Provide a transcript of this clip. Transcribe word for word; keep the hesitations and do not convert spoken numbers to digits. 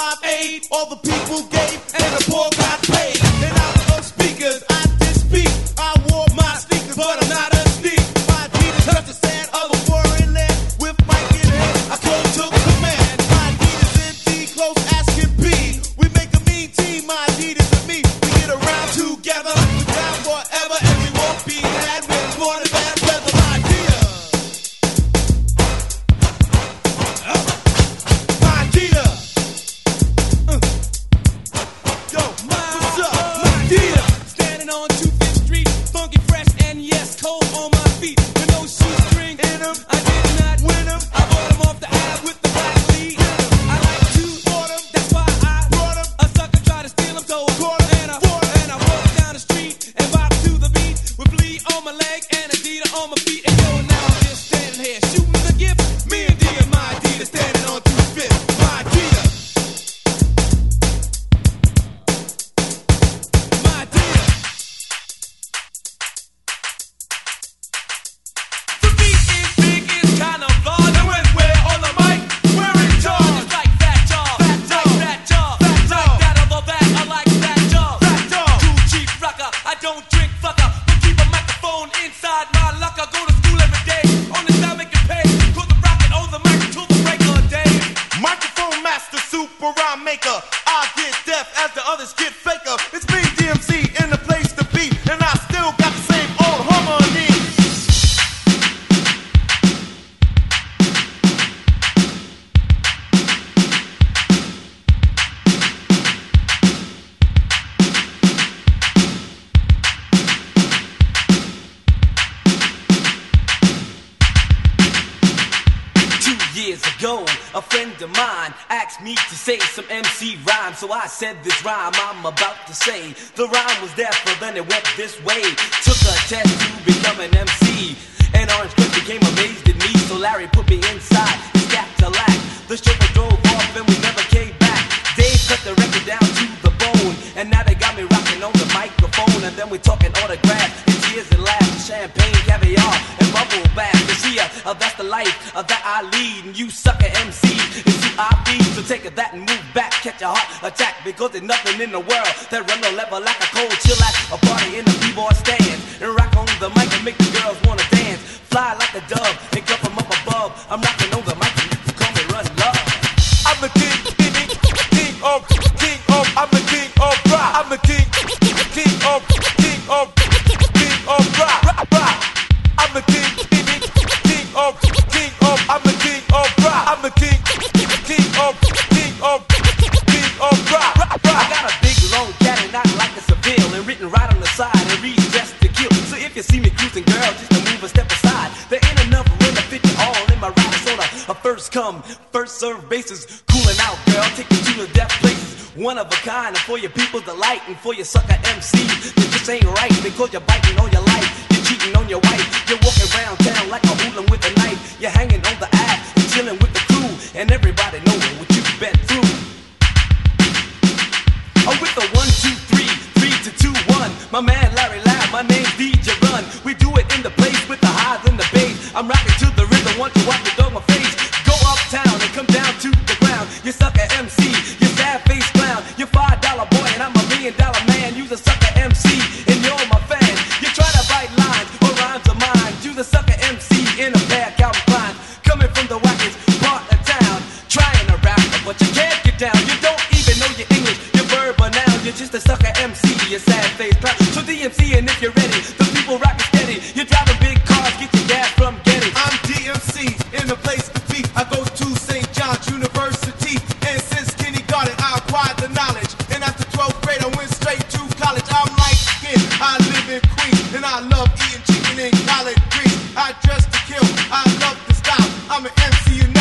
Live Aid, all the people gave, and the poor got paid. And out of speakers, I did speak. I wore my sneakers, but I'm not a sneak. My Adidas touched the sand of a foreign land. With Mike in hand, I close took command. My Adidas M D, close as can be. We make a mean team, my Adidas and me. We get around together, we're down forever, and we won't be mad when it's born in bad weather. My Adidas. My Adidas. Uh. Yo, what's up? My Adidas. Standing on two Fifth Street, funky, fresh, and yes, cold on my feet. With no shoestring in them, I did not win them. I bought them off the ab with the black lead. I like to bought them, that's why I brought them. A sucker tried to steal them, so I caught them. And I bought and I walked down the street and bopped to the beat with Flea on my leg and Adidas on my feet. And yo, now I'm just standing here shooting the gift. Me and D and my Adidas standing on two Fifth. My Adidas. My Adidas. The beat is big, it's kind of large. And when we're on the mic, we're in charge. It's like that job, fat job, fat job, fat job. Like that of that, I like that job, fat job. Too cheap rocker, I don't drink fucker, but keep a microphone inside my locker. Go to school every day, on the time it can pay. Put the rocket on the mic till the break of day. Microphone master, super rhyme maker. I get deaf as the others get faker. It's me, D M C, in the place to be, and I still got the same old harmony. Two years ago, a friend of mine asked me to say some M C rhyme. So I said this rhyme I'm about to say. The rhyme was there, but then it went this way. Took a test to become an M C, and Orange Cliff became amazed at me. So Larry put me inside his Cadillac. The chauffeur drove off and we never came back. Dave cut the record down to the bone, and now they got me rocking on the microphone. And then we're talking autographs and tears and laughs, champagne, caviar, and bubble bath. You see, uh, uh, that's the life uh, that I lead, and you sucker M Cs is who I be. So take that and move back, catch a heart attack, because there's nothing in the world that run no level like a cold chill at a party in the b-boy stand, and rock on the mic and make the girls wanna dance, fly like a dove and come from up above. I'm rocking on the mic and you can call me Run Love. I'm the king, king, king of, king of, I'm the king of rock. I'm the king, king of, king of, king of rock, rock, rock. I'm the king, king, king of, king of, I'm the king of rock. I'm the king, king of, king of, king of rock, rock, rock. I got a big long Cadillac like a Seville, and written right on the side and reads just to kill. So if you see me cruising, girl, just to move a step aside. There ain't enough room to fit you all in my ride. It's on a, a first come, first serve basis. Cooling out, girl, take you to the death places. One of a kind, and for your people's delight, and for your sucker M Cs, it just ain't right, because you're biting on your life, you're cheating on your wife, you're walking around town like a hooligan with a knife, you're hanging on the ass, and chilling with the crew, and everybody knowing what you've been through. Oh, with the one, two, three, three to two, one. My man Larry Lab, my name's D J Run. We do it in the place with the highs and the bass. I'm rocking to the rhythm, want to watch the dog my face. Go uptown and come down to the ground. You sucker M C, you sad face clown. You're five dollar boy and I'm a million dollar man. You's a sucker M C and you're my fan. You try to bite lines or rhymes of mine. You's a sucker M C in a pair of Calvin Klein. Coming from the wackest part of town, trying to rap, but you can't get down. You don't even know your English, you're verbal now. You're just a sucker M C, you sad face clown. So D M C, and if you're ready, the people rock it steady. You're driving big cars, get your gas from Getty. I'm D M C in the place to be. I go to Saint John's University, and since kindergarten I acquired the knowledge. And after twelfth grade I went straight to college. I'm light skinned, I live in Queens, and I love eating chicken and collard greens. I dress to kill, I love the style. I'm an M C, you